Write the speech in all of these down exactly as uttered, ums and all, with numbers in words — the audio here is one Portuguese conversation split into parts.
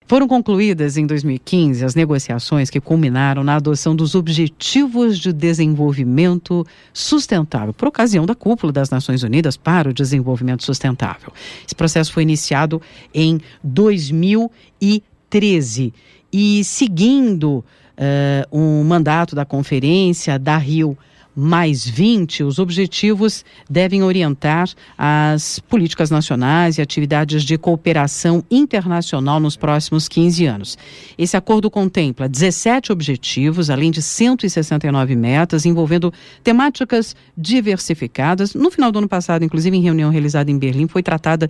Foram concluídas em dois mil e quinze as negociações que culminaram na adoção dos Objetivos de Desenvolvimento Sustentável, por ocasião da Cúpula das Nações Unidas para o Desenvolvimento Sustentável. Esse processo foi iniciado em dois mil e treze e, seguindo uh, um mandato da conferência da Rio mais vinte, os objetivos devem orientar as políticas nacionais e atividades de cooperação internacional nos próximos quinze anos. Esse acordo contempla dezessete objetivos, além de cento e sessenta e nove metas, envolvendo temáticas diversificadas. No final do ano passado, inclusive em reunião realizada em Berlim, foi tratada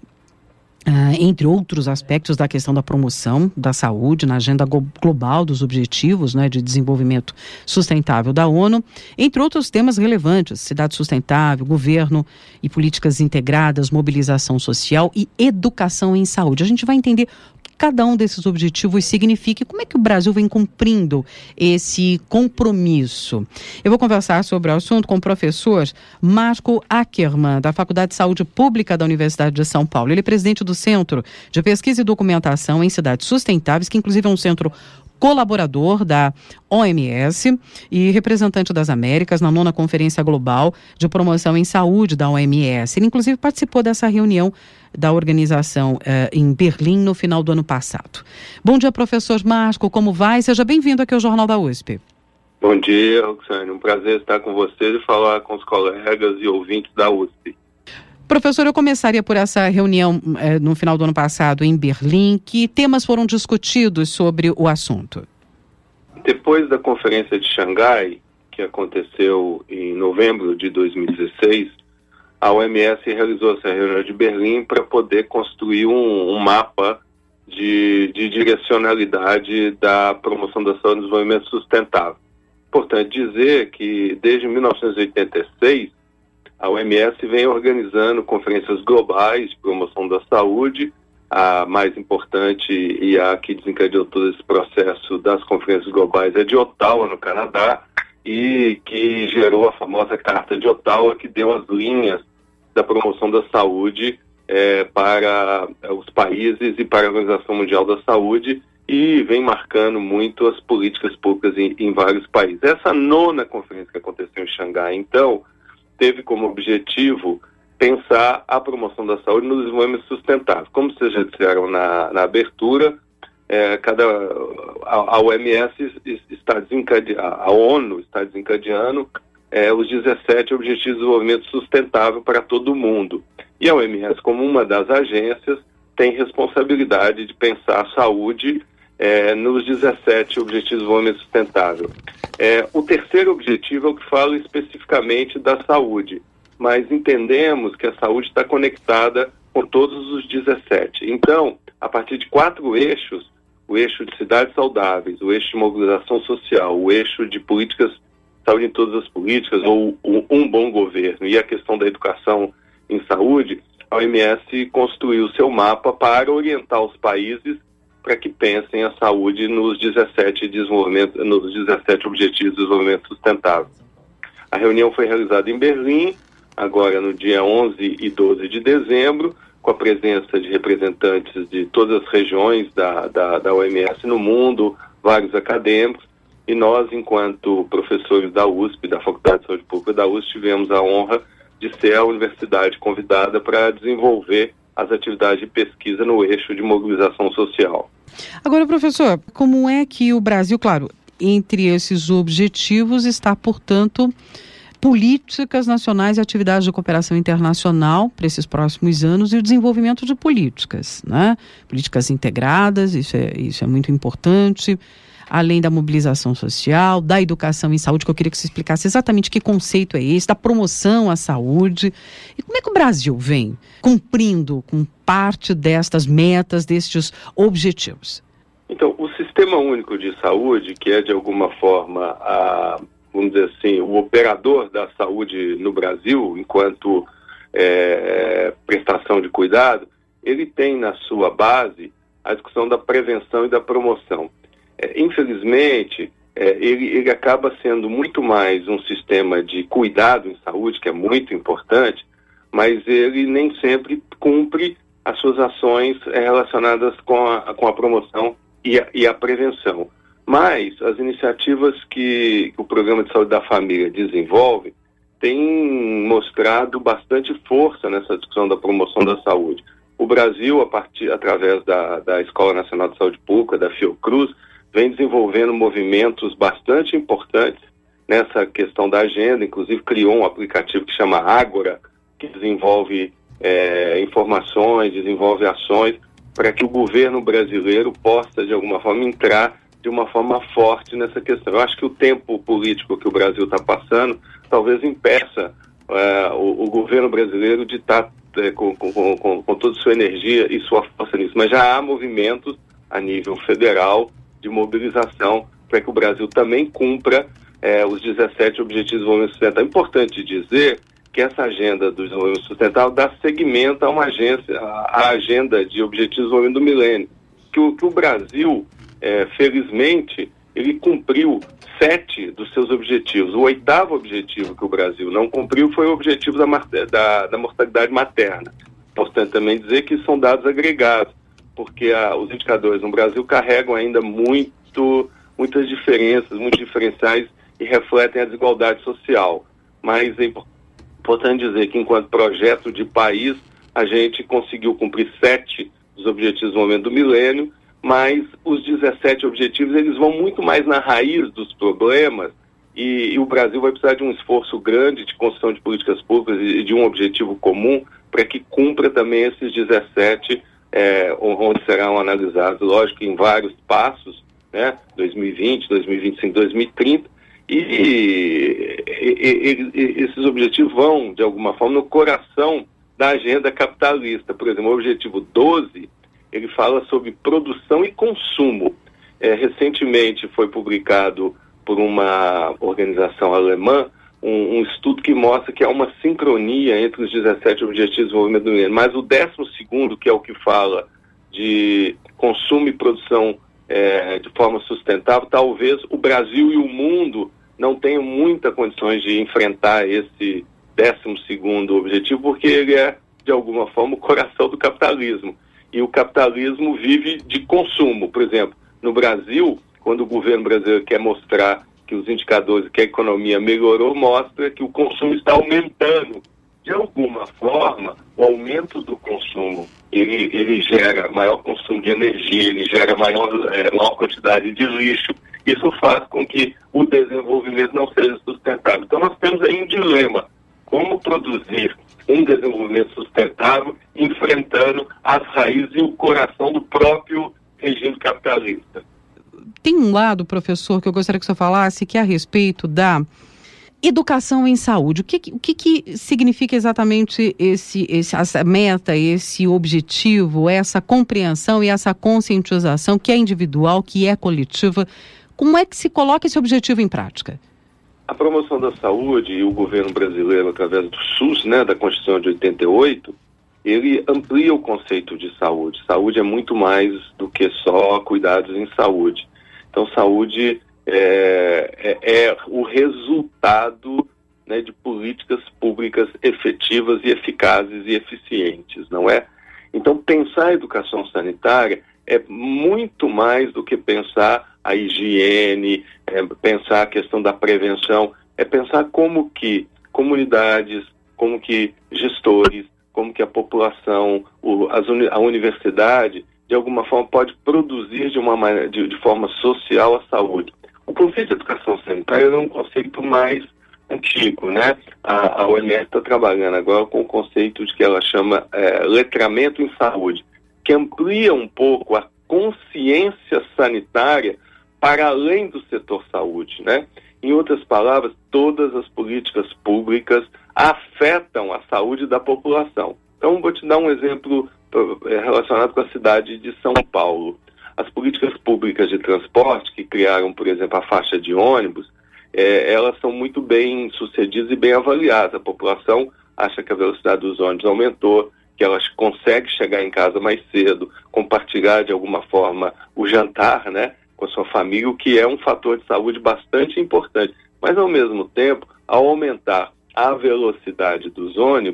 Uh, entre outros aspectos da questão da promoção da saúde na agenda go- global dos objetivos, né, de desenvolvimento sustentável da ONU, entre outros temas relevantes: cidade sustentável, governo e políticas integradas, mobilização social e educação em saúde. A gente vai entender o que cada um desses objetivos significa e como é que o Brasil vem cumprindo esse compromisso. Eu vou conversar sobre o assunto com o professor Marco Ackermann, da Faculdade de Saúde Pública da Universidade de São Paulo. Ele é presidente do Centro de Pesquisa e Documentação em Cidades Sustentáveis, que inclusive é um centro colaborador da O M S e representante das Américas na nona Conferência Global de Promoção em Saúde da O M S. Ele inclusive participou dessa reunião da organização eh, em Berlim no final do ano passado. Bom dia, professor Marco, como vai? Seja bem-vindo aqui ao Jornal da U S P. Bom dia, Roxane. Um prazer estar com vocês e falar com os colegas e ouvintes da U S P. Professor, eu começaria por essa reunião eh, no final do ano passado em Berlim. Que temas foram discutidos sobre o assunto? Depois da Conferência de Xangai, que aconteceu em novembro de dois mil e dezesseis, a O M S realizou essa reunião de Berlim para poder construir um, um mapa de, de direcionalidade da promoção da saúde e desenvolvimento sustentável. Importante dizer que desde mil novecentos e oitenta e seis, a O M S vem organizando conferências globais de promoção da saúde. A mais importante e a que desencadeou todo esse processo das conferências globais é de Ottawa, no Canadá, e que gerou a famosa Carta de Ottawa, que deu as linhas da promoção da saúde é, para os países e para a Organização Mundial da Saúde, e vem marcando muito as políticas públicas em, em vários países. Essa nona conferência que aconteceu em Xangai, então, teve como objetivo pensar a promoção da saúde no desenvolvimento sustentável. Como vocês já disseram na, na abertura, é, cada, a, a O M S está desencadeando, a ONU está desencadeando é, os dezessete Objetivos de Desenvolvimento Sustentável para todo o mundo. E a O M S, como uma das agências, tem responsabilidade de pensar a saúde é, nos dezessete Objetivos de Desenvolvimento Sustentável. É, o terceiro objetivo é o que fala especificamente da saúde, mas entendemos que a saúde está conectada com todos os dezessete. Então, a partir de quatro eixos, o eixo de cidades saudáveis, o eixo de mobilização social, o eixo de políticas, saúde em todas as políticas, ou um bom governo, e a questão da educação em saúde, a O M S construiu o seu mapa para orientar os países para que pensem a saúde nos dezessete, desenvolvimento, nos dezessete Objetivos de Desenvolvimento Sustentável. A reunião foi realizada em Berlim, agora no dia onze e doze de dezembro, com a presença de representantes de todas as regiões da, da, da O M S no mundo, vários acadêmicos, e nós, enquanto professores da U S P, da Faculdade de Saúde Pública da U S P, tivemos a honra de ser a universidade convidada para desenvolver as atividades de pesquisa no eixo de mobilização social. Agora, professor, como é que o Brasil, claro, entre esses objetivos está, portanto, políticas nacionais e atividades de cooperação internacional para esses próximos anos e o desenvolvimento de políticas, né? Políticas integradas, isso é, isso é muito importante, além da mobilização social, da educação em saúde, que eu queria que você explicasse exatamente que conceito é esse, da promoção à saúde. E como é que o Brasil vem cumprindo com parte destas metas, destes objetivos? Então, o Sistema Único de Saúde, que é de alguma forma, a, vamos dizer assim, o operador da saúde no Brasil, enquanto é, prestação de cuidado, ele tem na sua base a discussão da prevenção e da promoção. É, infelizmente, é, ele, ele acaba sendo muito mais um sistema de cuidado em saúde, que é muito importante, mas ele nem sempre cumpre as suas ações é, relacionadas com a, com a promoção e a, e a prevenção. Mas as iniciativas que, que o Programa de Saúde da Família desenvolve têm mostrado bastante força nessa discussão da promoção da saúde. O Brasil, a partir, através da, da Escola Nacional de Saúde Pública, da Fiocruz, vem desenvolvendo movimentos bastante importantes nessa questão da agenda, inclusive criou um aplicativo que chama Ágora, que desenvolve é, informações, desenvolve ações para que o governo brasileiro possa, de alguma forma, entrar de uma forma forte nessa questão. Eu acho que o tempo político que o Brasil está passando talvez impeça é, o, o governo brasileiro de estar é, com, com, com, com toda a sua energia e sua força nisso. Mas já há movimentos a nível federal de mobilização para que o Brasil também cumpra é, os dezessete Objetivos de Desenvolvimento Sustentável. É importante dizer que essa agenda do desenvolvimento sustentável dá seguimento a uma agência, a, a agenda de Objetivos de Desenvolvimento do Milênio, que o, que o Brasil, é, felizmente, ele cumpriu sete dos seus objetivos. O oitavo objetivo que o Brasil não cumpriu foi o objetivo da, da, da mortalidade materna. Importante também dizer que são dados agregados, porque a, os indicadores no Brasil carregam ainda muito, muitas diferenças, muitos diferenciais e refletem a desigualdade social. Mas é importante dizer que, enquanto projeto de país, a gente conseguiu cumprir sete dos objetivos de desenvolvimento do milênio, mas os dezessete objetivos, eles vão muito mais na raiz dos problemas e, e o Brasil vai precisar de um esforço grande de construção de políticas públicas e de um objetivo comum para que cumpra também esses dezessete, é, onde serão analisados, lógico, em vários passos, né, dois mil e vinte, dois mil e vinte e cinco, dois mil e trinta, e, e, e, e esses objetivos vão, de alguma forma, no coração da agenda capitalista. Por exemplo, o objetivo doze, ele fala sobre produção e consumo. É, recentemente foi publicado por uma organização alemã um, um estudo que mostra que há uma sincronia entre os dezessete Objetivos de Desenvolvimento do Milênio, mas o décimo segundo, que é o que fala de consumo e produção é, de forma sustentável, talvez o Brasil e o mundo não tenham muitas condições de enfrentar esse décimo segundo objetivo, porque ele é, de alguma forma, o coração do capitalismo. E o capitalismo vive de consumo. Por exemplo, no Brasil, quando o governo brasileiro quer mostrar que os indicadores, que a economia melhorou, mostra que o consumo está aumentando. De alguma forma, o aumento do consumo, ele, ele gera maior consumo de energia, ele gera maior, é, maior quantidade de lixo. Isso faz com que o desenvolvimento não seja sustentável. Então nós temos aí um dilema. Como produzir um desenvolvimento sustentável enfrentando as raízes e o coração do próprio regime capitalista? Tem um lado, professor, que eu gostaria que o senhor falasse, que é a respeito da educação em saúde. O que, o que, que significa exatamente esse, esse, essa meta, esse objetivo, essa compreensão e essa conscientização que é individual, que é coletiva? Como é que se coloca esse objetivo em prática? A promoção da saúde e o governo brasileiro, através do SUS, né, da Constituição de oitenta e oito, ele amplia o conceito de saúde. Saúde é muito mais do que só cuidados em saúde. Então, saúde é, é, é o resultado, né, de políticas públicas efetivas e eficazes e eficientes, não é? Então, pensar a educação sanitária é muito mais do que pensar a higiene, é pensar a questão da prevenção, é pensar como que comunidades, como que gestores, como que a população, o, as uni, a universidade, de alguma forma, pode produzir de, uma maneira, de, de forma social a saúde. O conceito de educação sanitária é um conceito mais antigo, né? A, a O M S está trabalhando agora com o conceito de que ela chama é, letramento em saúde, que amplia um pouco a consciência sanitária para além do setor saúde, né? Em outras palavras, todas as políticas públicas afetam a saúde da população. Então, vou te dar um exemplo relacionado com a cidade de São Paulo. As políticas públicas de transporte, que criaram, por exemplo, a faixa de ônibus, é, elas são muito bem sucedidas e bem avaliadas. A população acha que a velocidade dos ônibus aumentou, que ela consegue chegar em casa mais cedo, compartilhar de alguma forma o jantar, né, com a sua família, o que é um fator de saúde bastante importante. Mas, ao mesmo tempo, ao aumentar a velocidade dos ônibus,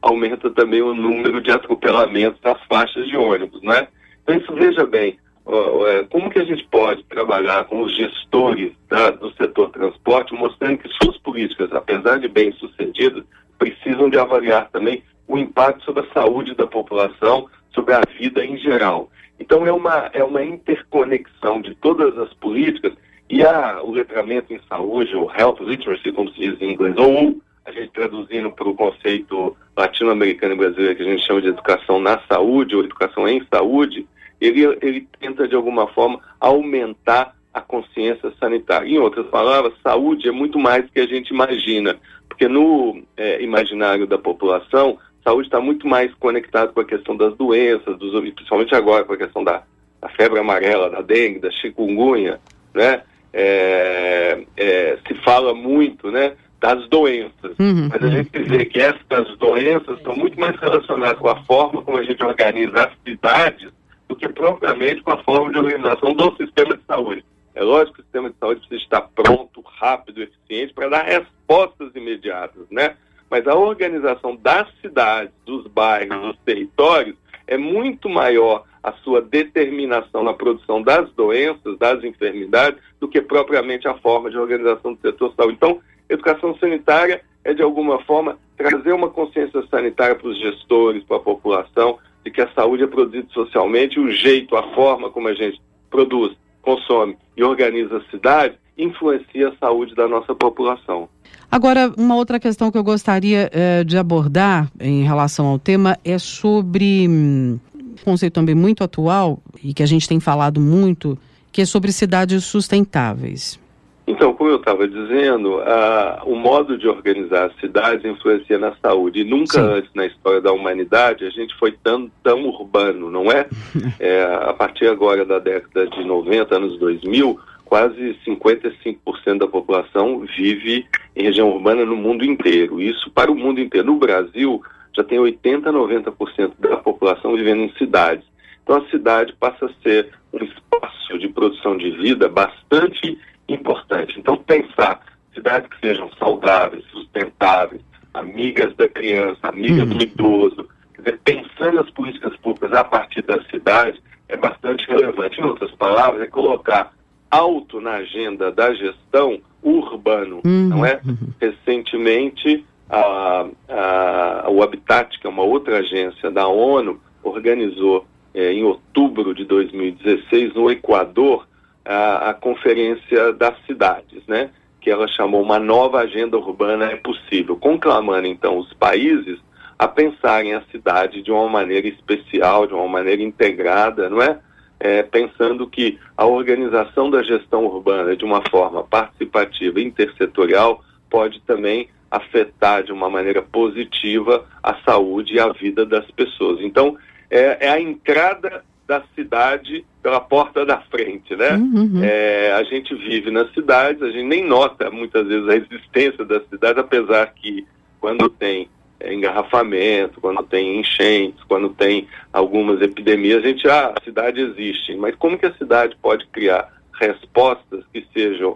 aumenta também o número de atropelamentos nas faixas de ônibus, né? Então isso, veja bem, como que a gente pode trabalhar com os gestores, tá, do setor transporte, mostrando que suas políticas, apesar de bem-sucedidas, precisam de avaliar também o impacto sobre a saúde da população, sobre a vida em geral. Então é uma, é uma interconexão de todas as políticas e a, o letramento em saúde, o health literacy, como se diz em inglês, ou a gente traduzindo para o conceito latino-americano e brasileiro que a gente chama de educação na saúde ou educação em saúde, ele, ele tenta de alguma forma aumentar a consciência sanitária. Em outras palavras, saúde é muito mais do que a gente imagina, porque no é, imaginário da população, saúde está muito mais conectado com a questão das doenças, dos, principalmente agora com a questão da, da febre amarela, da dengue, da chikungunya, né? É, é, se fala muito, né, das doenças, uhum, mas a gente vê que essas doenças estão muito mais relacionadas com a forma como a gente organiza as cidades do que propriamente com a forma de organização do sistema de saúde. É lógico que o sistema de saúde precisa estar pronto, rápido, eficiente para dar respostas imediatas, né? Mas a organização das cidades, dos bairros, dos territórios, é muito maior a sua determinação na produção das doenças, das enfermidades, do que propriamente a forma de organização do setor de saúde. Então, educação sanitária é, de alguma forma, trazer uma consciência sanitária para os gestores, para a população, de que a saúde é produzida socialmente, o jeito, a forma como a gente produz, consome e organiza a cidade, influencia a saúde da nossa população. Agora, uma outra questão que eu gostaria eh, de abordar em relação ao tema é sobre um conceito também muito atual e que a gente tem falado muito, que é sobre cidades sustentáveis. Então, como eu estava dizendo, uh, o modo de organizar as cidades influencia na saúde. E nunca Sim. antes na história da humanidade a gente foi tão, tão urbano, não é? é? A partir agora da década de noventa, anos dois mil, quase cinquenta e cinco por cento da população vive em região urbana no mundo inteiro. Isso para o mundo inteiro. No Brasil, já tem oitenta, noventa por cento da população vivendo em cidades. Então a cidade passa a ser um espaço de produção de vida bastante importante. Então pensar cidades que sejam saudáveis, sustentáveis, amigas da criança, amigas uhum. do idoso, quer dizer, pensando as políticas públicas a partir da cidade é bastante relevante. Em outras palavras, é colocar alto na agenda da gestão urbano, uhum. não é? Recentemente, a, a, o Habitat, que é uma outra agência da ONU, organizou eh, em outubro de dois mil e dezesseis, no Equador, a, a Conferência das Cidades, né? Que ela chamou uma nova agenda urbana é possível, conclamando então os países a pensarem a cidade de uma maneira especial, de uma maneira integrada, não é? É, pensando que a organização da gestão urbana de uma forma participativa e intersetorial pode também afetar de uma maneira positiva a saúde e a vida das pessoas. Então, é, é a entrada da cidade pela porta da frente, né? Uhum. É, a gente vive nas cidades, a gente nem nota muitas vezes a existência das cidades, apesar que quando tem é, engarrafamento, quando tem enchentes, quando tem algumas epidemias, a gente, ah, a cidade existe. Mas como que a cidade pode criar respostas que sejam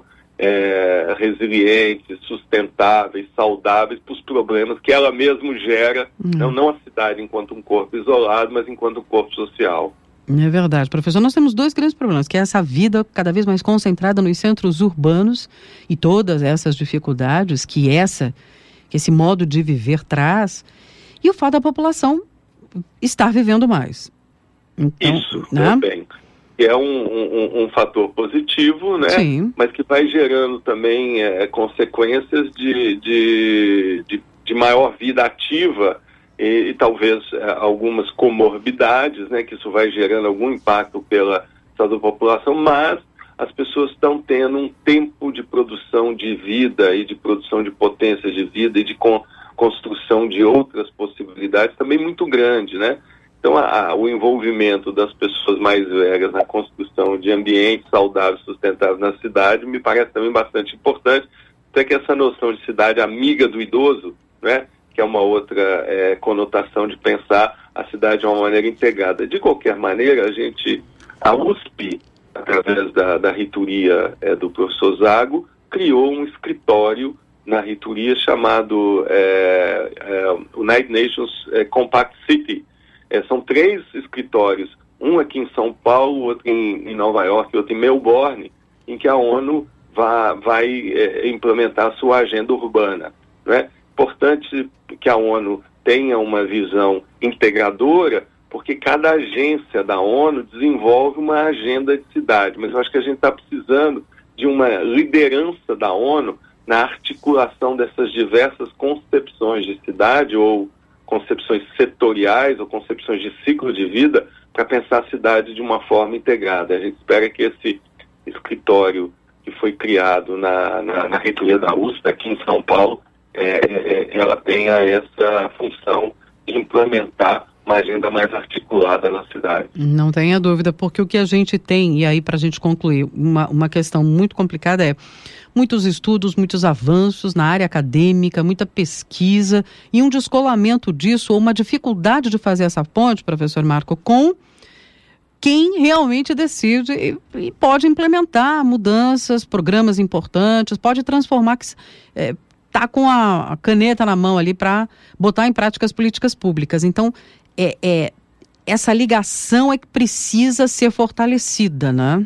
é, resilientes, sustentáveis, saudáveis para os problemas que ela mesma gera, uhum. não, não a cidade enquanto um corpo isolado, mas enquanto um corpo social. É verdade, professor. Nós temos dois grandes problemas, que é essa vida cada vez mais concentrada nos centros urbanos e todas essas dificuldades que, essa, que esse modo de viver traz, e o fato da população estar vivendo mais. Então, Isso, né? também. Que é um, um, um fator positivo, né? Sim. Mas que vai gerando também é, consequências de, de, de, de maior vida ativa, E, e talvez é, algumas comorbidades, né, que isso vai gerando algum impacto pela saúde da população, mas as pessoas estão tendo um tempo de produção de vida e de produção de potência de vida e de con- construção de outras possibilidades também muito grande, né? Então, a, a, o envolvimento das pessoas mais velhas na construção de ambientes saudáveis, sustentáveis na cidade, me parece também bastante importante, até que essa noção de cidade amiga do idoso, né, que é uma outra é, conotação de pensar a cidade de uma maneira integrada. De qualquer maneira, a gente, a U S P, através da, da reitoria é, do professor Zago, criou um escritório na reitoria chamado é, é, United Nations é, Compact City. É, são três escritórios, um aqui em São Paulo, outro em, em Nova York, outro em Melbourne, em que a ONU vai, vai é, implementar a sua agenda urbana. Né? Importante que a ONU tenha uma visão integradora, porque cada agência da ONU desenvolve uma agenda de cidade, mas eu acho que a gente está precisando de uma liderança da ONU na articulação dessas diversas concepções de cidade, ou concepções setoriais, ou concepções de ciclo de vida, para pensar a cidade de uma forma integrada. A gente espera que esse escritório que foi criado na, na, na reitoria da U S P, aqui em São Paulo, é, é, ela tenha essa função de implementar uma agenda mais articulada na cidade. Não tenha dúvida, porque o que a gente tem, e aí para a gente concluir, uma, uma questão muito complicada é muitos estudos, muitos avanços na área acadêmica, muita pesquisa e um descolamento disso, ou uma dificuldade de fazer essa ponte, professor Marco, com quem realmente decide e, e pode implementar mudanças, programas importantes, pode transformar, que é, tá com a, a caneta na mão ali para botar em prática as políticas públicas. Então, é, é, essa ligação é que precisa ser fortalecida, né?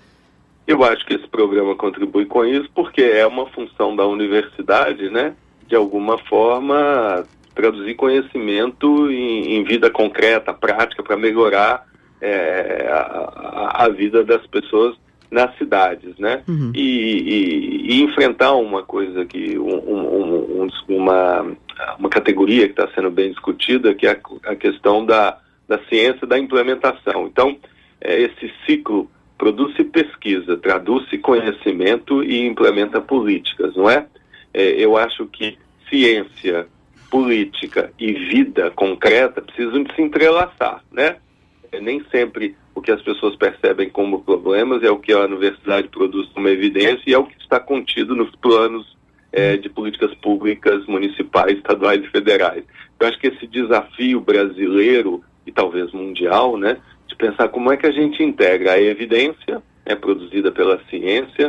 Eu acho que esse programa contribui com isso, porque é uma função da universidade, né? De alguma forma, traduzir conhecimento em, em vida concreta, prática, para melhorar é, a, a vida das pessoas nas cidades, né? Uhum. E, e, e enfrentar uma coisa que, um, um, um, uma, uma categoria que está sendo bem discutida, que é a, a questão da, da ciência da implementação. Então, é, esse ciclo produz pesquisa, traduz conhecimento e implementa políticas, não é? é? Eu acho que ciência, política e vida concreta precisam de se entrelaçar, né? É, nem sempre o que as pessoas percebem como problemas é o que a universidade produz como evidência e é o que está contido nos planos é, de políticas públicas municipais, estaduais e federais. Eu acho que esse desafio brasileiro e talvez mundial, né, de pensar como é que a gente integra a evidência, né, produzida pela ciência,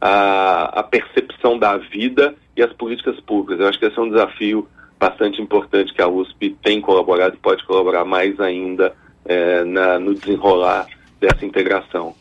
a, a percepção da vida e as políticas públicas. Eu acho que esse é um desafio bastante importante que a U S P tem colaborado e pode colaborar mais ainda É, na, no desenrolar dessa integração.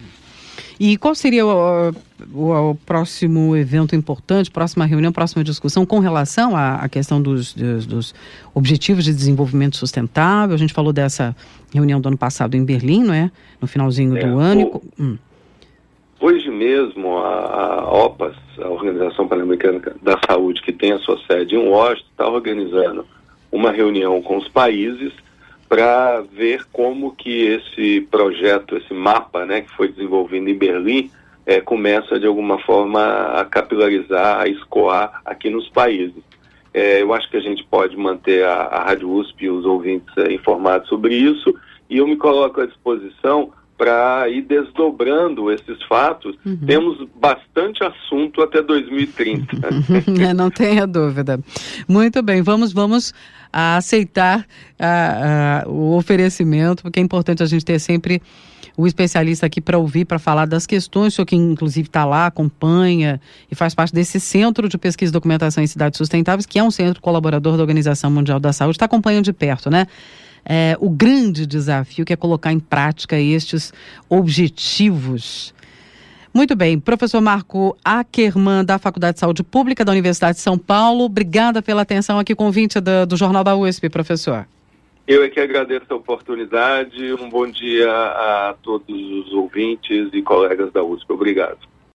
E qual seria o, o, o próximo evento importante, próxima reunião, próxima discussão com relação à, à questão dos, dos, dos Objetivos de Desenvolvimento Sustentável? A gente falou dessa reunião do ano passado em Berlim, não é? No finalzinho é, do ano. O, hum. Hoje mesmo a, a O P A S, a Organização Pan-Americana da Saúde, que tem a sua sede em Washington, está organizando uma reunião com os países para ver como que esse projeto, esse mapa, né, que foi desenvolvido em Berlim, é, começa de alguma forma a capilarizar, a escoar aqui nos países. É, eu acho que a gente pode manter a, a Rádio U S P e os ouvintes é, informados sobre isso, e eu me coloco à disposição para ir desdobrando esses fatos. Uhum. Temos bastante assunto até dois mil e trinta. é, não tenha dúvida. Muito bem, vamos, vamos a aceitar a, a, o oferecimento, porque é importante a gente ter sempre o especialista aqui para ouvir, para falar das questões. O senhor que inclusive está lá, acompanha e faz parte desse Centro de Pesquisa e Documentação em Cidades Sustentáveis, que é um centro colaborador da Organização Mundial da Saúde, está acompanhando de perto, né? É, o grande desafio que é colocar em prática estes objetivos. Muito bem, professor Marco Ackermann, da Faculdade de Saúde Pública da Universidade de São Paulo, obrigada pela atenção aqui com o convite do, do Jornal da U S P, professor. Eu é que agradeço a oportunidade, um bom dia a todos os ouvintes e colegas da U S P, obrigado.